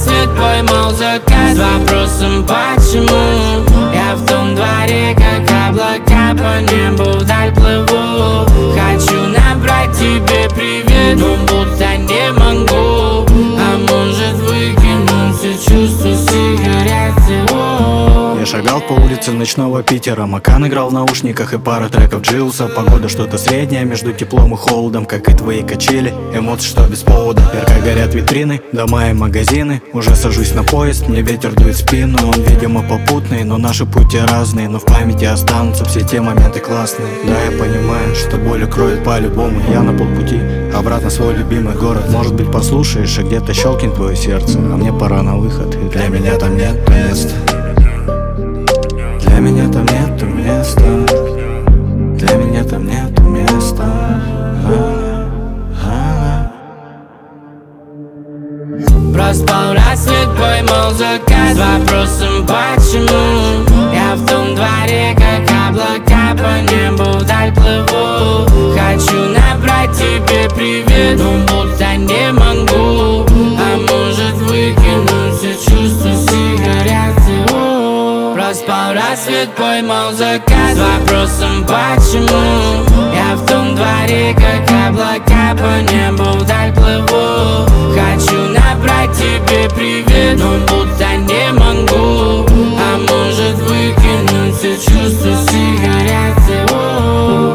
рассвет поймал закат с вопросом почему. Я в том дворе, как облака по небу вдаль плыву. Хочу набрать тебе привет, но будто не могу. А может выкинуть все чувства сигареты. Я шагал по улице ночного Питера, Макан играл в наушниках и пара треков Джилса. Погода что-то средняя между теплом и холодом, как и твои качели, эмоции, что без повода. Ярко горят витрины, дома и магазины. Уже сажусь на поезд, мне ветер дует в спину. Он, видимо, попутный, но наши пути разные. Но в памяти останутся все те моменты классные. Да, я понимаю, что боль укроет по-любому. Я на полпути, обратно в свой любимый город. Может быть, послушаешь, и где-то щелкнет твое сердце. А мне пора на выход, и для меня там нет места. Для меня там нету места. Для меня там нету места. Проспал рассвет, поймал закат с вопросом почему. Я в том дворе, как облака по небу вдаль плыву. Хочу набрать тебе привет, но будто не могу. А может выкинуть все чувства сигареты. Проспал рассвет, поймал закат с вопросом почему. Я в том дворе, как облака по небу вдаль плыву. Хочу набрать тебе привет, но будто не могу. А может выкинуть все чувства сигареты.